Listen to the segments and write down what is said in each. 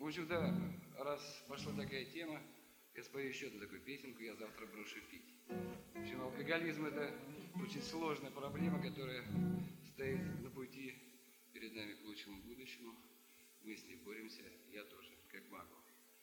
общем, да, раз пошла такая тема, я спою еще одну такую песенку «Я завтра брошу пить». В общем, алкоголизм – это очень сложная проблема, которая стоит на пути перед нами к лучшему будущему. Мы с ней боремся, я тоже, как могу.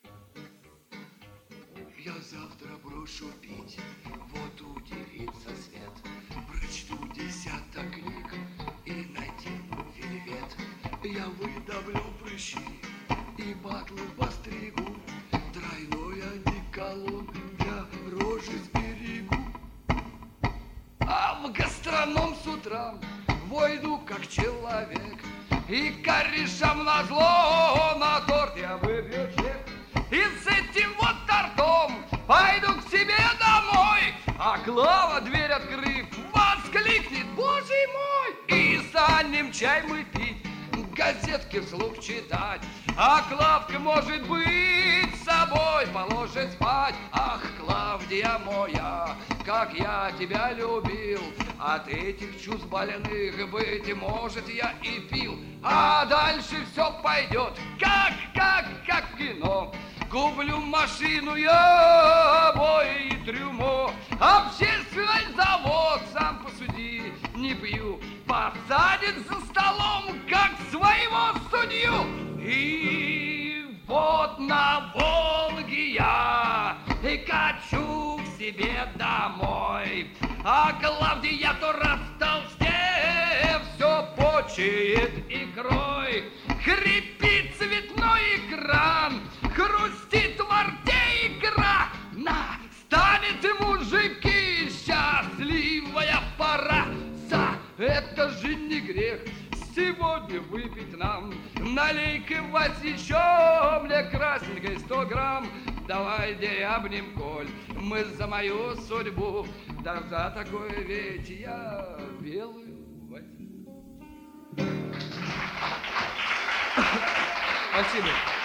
Я завтра брошу пить, вот удивится свет. Прочту десяток книг и надену вельвет. Я выдавлю прыщи и батлу постригу. Тройной одеколон для рожи сберегу. А в гастроном с утра войду как человек. И корешам назло на торт я выпью чек. И с этим вот тортом пойду к себе домой. А Клава, дверь открыв, воскликнет: боже мой! И станем чай мы пить, газетки вслух читать. А Клавка, может быть, с собой положит спать. Ах, Клавдия моя, как я тебя любил. От этих чувств больных, быть может, я и пил. А дальше все пойдет, как в кино. Куплю машину я, обои и трюмо. Общественный завод, сам посуди, не пью. Посадит за столом, как своего судью. И вот на Волге я и качу к себе домой. А Клавдия то растолстев, все почует икрой. Хрипит цветной экран, хрустит во рте икра. Настанет мужики, счастливая пора. Это же не грех сегодня выпить нам. Налей-ка, Васечка, мне красненькой 100 грамм. Давай дерябнем, Коль, мы за мою судьбу. Да за такое ведь я белую возьму. Спасибо.